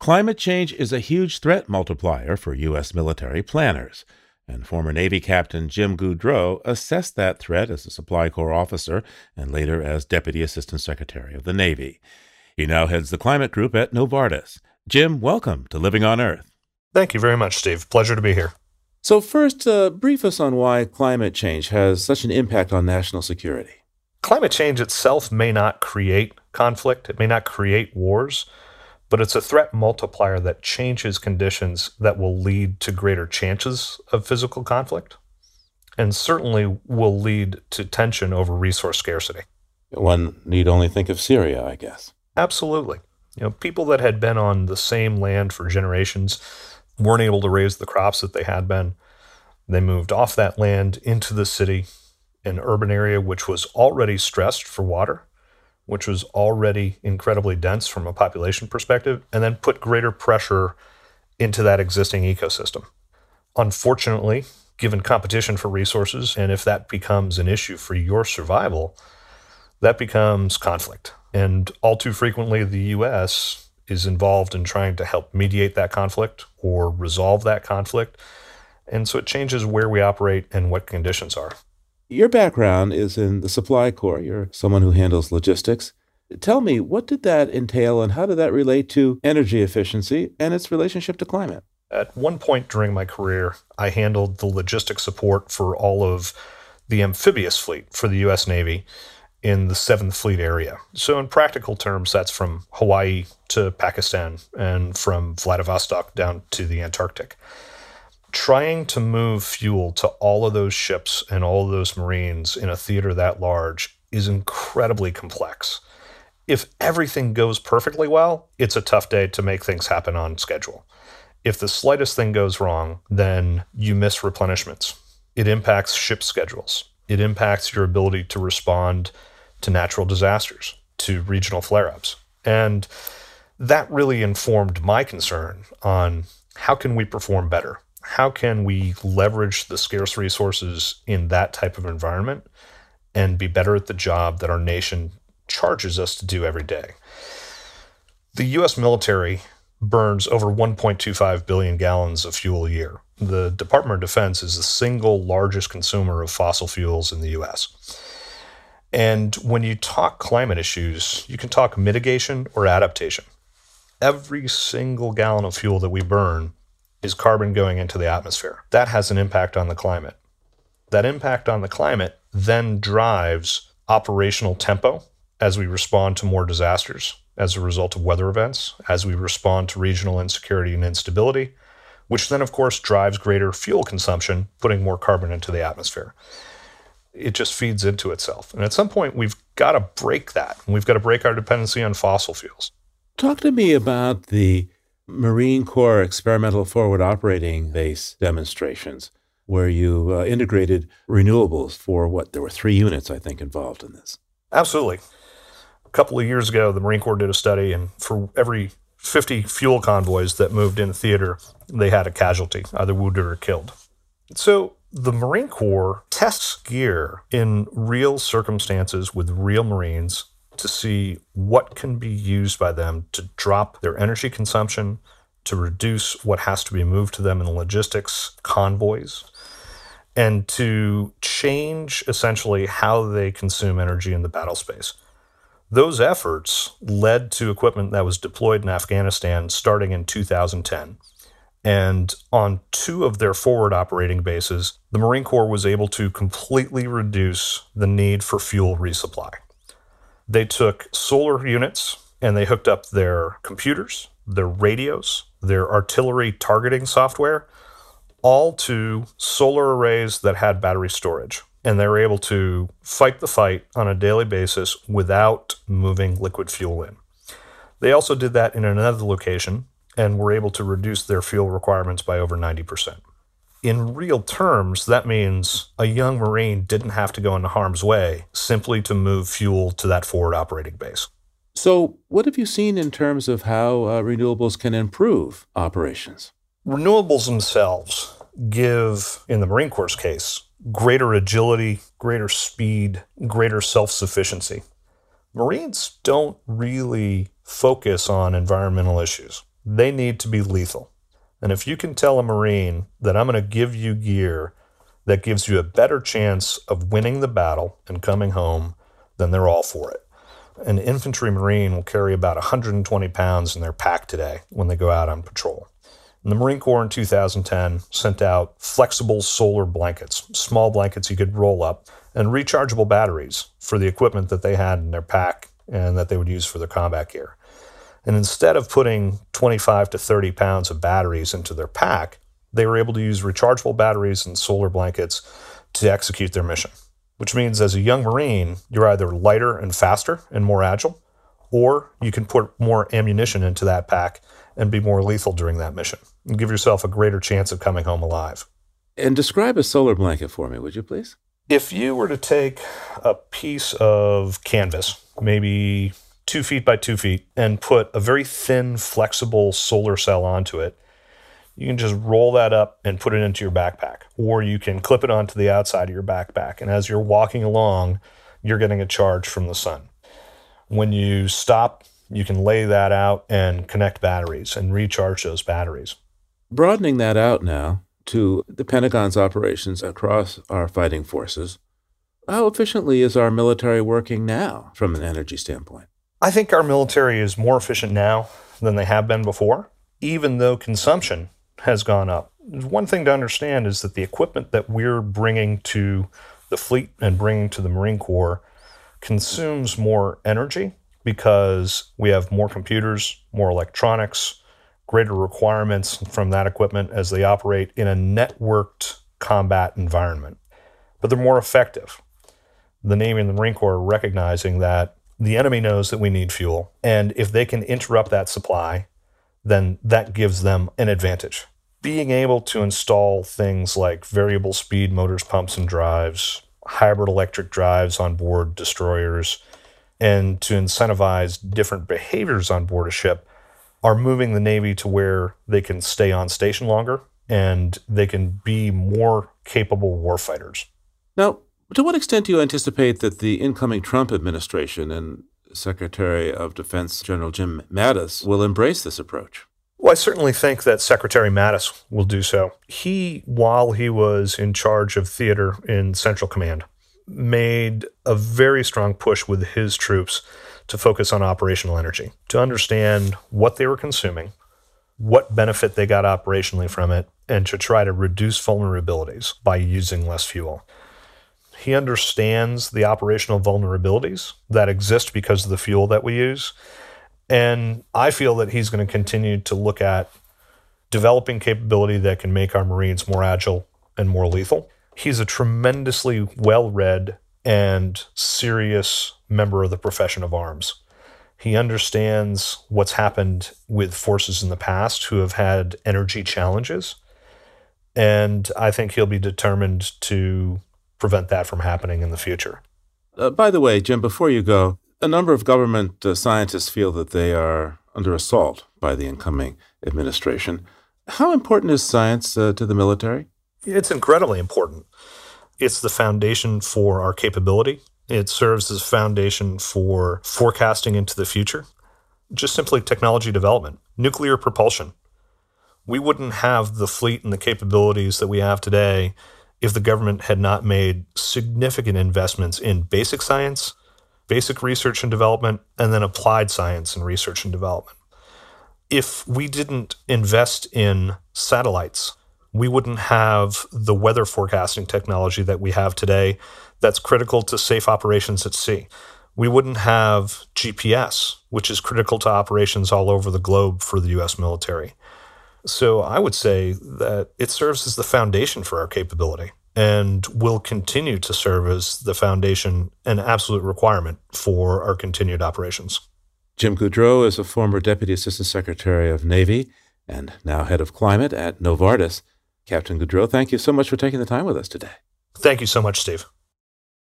Climate change is a huge threat multiplier for U.S. military planners, and former Navy Captain Jim Goudreau assessed that threat as a Supply Corps officer and later as Deputy Assistant Secretary of the Navy. He now heads the climate group at Novartis. Jim, welcome to Living on Earth. Thank you very much, Steve. Pleasure to be here. So first, brief us on why climate change has such an impact on national security. Climate change itself may not create conflict. It may not create wars, but it's a threat multiplier that changes conditions that will lead to greater chances of physical conflict and certainly will lead to tension over resource scarcity. One need only think of Syria, I guess. Absolutely. People that had been on the same land for generations weren't able to raise the crops that they had been. They moved off that land into the city, an urban area which was already stressed for water, which was already incredibly dense from a population perspective, and then put greater pressure into that existing ecosystem. Unfortunately, given competition for resources, and if that becomes an issue for your survival, that becomes conflict. And all too frequently, the U.S. is involved in trying to help mediate that conflict or resolve that conflict. And so it changes where we operate and what conditions are. Your background is in the Supply Corps. You're someone who handles logistics. Tell me, what did that entail and how did that relate to energy efficiency and its relationship to climate? At one point during my career, I handled the logistic support for all of the amphibious fleet for the U.S. Navy in the 7th Fleet area. So in practical terms, that's from Hawaii to Pakistan and from Vladivostok down to the Antarctic. Trying to move fuel to all of those ships and all of those Marines in a theater that large is incredibly complex. If everything goes perfectly well, it's a tough day to make things happen on schedule. If the slightest thing goes wrong, then you miss replenishments. It impacts ship schedules. It impacts your ability to respond to natural disasters, to regional flare-ups. And that really informed my concern on how can we perform better? How can we leverage the scarce resources in that type of environment and be better at the job that our nation charges us to do every day? The U.S. military burns over 1.25 billion gallons of fuel a year. The Department of Defense is the single largest consumer of fossil fuels in the U.S. And when you talk climate issues, you can talk mitigation or adaptation. Every single gallon of fuel that we burn is carbon going into the atmosphere. That has an impact on the climate. That impact on the climate then drives operational tempo as we respond to more disasters as a result of weather events, as we respond to regional insecurity and instability, which then, of course, drives greater fuel consumption, putting more carbon into the atmosphere. It just feeds into itself. And at some point, we've got to break that. We've got to break our dependency on fossil fuels. Talk to me about the Marine Corps Experimental Forward Operating Base demonstrations, where you integrated renewables for there were 3 units, I think, involved in this. Absolutely. A couple of years ago, the Marine Corps did a study, and for every 50 fuel convoys that moved in theater, they had a casualty, either wounded or killed. So the Marine Corps tests gear in real circumstances with real Marines to see what can be used by them to drop their energy consumption, to reduce what has to be moved to them in logistics convoys, and to change essentially how they consume energy in the battle space. Those efforts led to equipment that was deployed in Afghanistan starting in 2010. And on 2 of their forward operating bases, the Marine Corps was able to completely reduce the need for fuel resupply. They took solar units and they hooked up their computers, their radios, their artillery targeting software, all to solar arrays that had battery storage. And they were able to fight the fight on a daily basis without moving liquid fuel in. They also did that in another location and were able to reduce their fuel requirements by over 90%. In real terms, that means a young Marine didn't have to go into harm's way simply to move fuel to that forward operating base. So what have you seen in terms of how renewables can improve operations? Renewables themselves give, in the Marine Corps' case, greater agility, greater speed, greater self-sufficiency. Marines don't really focus on environmental issues. they need to be lethal. And if you can tell a Marine that I'm going to give you gear that gives you a better chance of winning the battle and coming home, then they're all for it. An infantry Marine will carry about 120 pounds in their pack today when they go out on patrol. And the Marine Corps in 2010 sent out flexible solar blankets, small blankets you could roll up, and rechargeable batteries for the equipment that they had in their pack and that they would use for their combat gear. And instead of putting 25 to 30 pounds of batteries into their pack, they were able to use rechargeable batteries and solar blankets to execute their mission. Which means as a young Marine, you're either lighter and faster and more agile, or you can put more ammunition into that pack and be more lethal during that mission and give yourself a greater chance of coming home alive. And describe a solar blanket for me, would you please? If you were to take a piece of canvas, maybe 2 feet by 2 feet, and put a very thin, flexible solar cell onto it, you can just roll that up and put it into your backpack, or you can clip it onto the outside of your backpack. And as you're walking along, you're getting a charge from the sun. When you stop, you can lay that out and connect batteries and recharge those batteries. Broadening that out now to the Pentagon's operations across our fighting forces, how efficiently is our military working now from an energy standpoint? I think our military is more efficient now than they have been before, even though consumption has gone up. One thing to understand is that the equipment that we're bringing to the fleet and bringing to the Marine Corps consumes more energy because we have more computers, more electronics, greater requirements from that equipment as they operate in a networked combat environment. But they're more effective. The Navy and the Marine Corps are recognizing that the enemy knows that we need fuel, and if they can interrupt that supply, then that gives them an advantage. Being able to install things like variable speed motors, pumps, and drives, hybrid electric drives on board destroyers, and to incentivize different behaviors on board a ship are moving the Navy to where they can stay on station longer and they can be more capable warfighters. Now, to what extent do you anticipate that the incoming Trump administration and Secretary of Defense General Jim Mattis will embrace this approach? Well, I certainly think that Secretary Mattis will do so. He, while he was in charge of theater in Central Command, made a very strong push with his troops to focus on operational energy, to understand what they were consuming, what benefit they got operationally from it, and to try to reduce vulnerabilities by using less fuel. He understands the operational vulnerabilities that exist because of the fuel that we use. And I feel that he's going to continue to look at developing capability that can make our Marines more agile and more lethal. He's a tremendously well-read and serious member of the profession of arms. He understands what's happened with forces in the past who have had energy challenges. And I think he'll be determined to prevent that from happening in the future. By the way, Jim, before you go, a number of government scientists feel that they are under assault by the incoming administration. How important is science to the military? It's incredibly important. It's the foundation for our capability. It serves as a foundation for forecasting into the future. Just simply technology development, nuclear propulsion. We wouldn't have the fleet and the capabilities that we have today if the government had not made significant investments in basic science, basic research and development, and then applied science and research and development. If we didn't invest in satellites, we wouldn't have the weather forecasting technology that we have today that's critical to safe operations at sea. We wouldn't have GPS, which is critical to operations all over the globe for the U.S. military. So I would say that it serves as the foundation for our capability and will continue to serve as the foundation and absolute requirement for our continued operations. Jim Goudreau is a former Deputy Assistant Secretary of Navy and now Head of Climate at Novartis. Captain Goudreau, thank you so much for taking the time with us today. Thank you so much, Steve.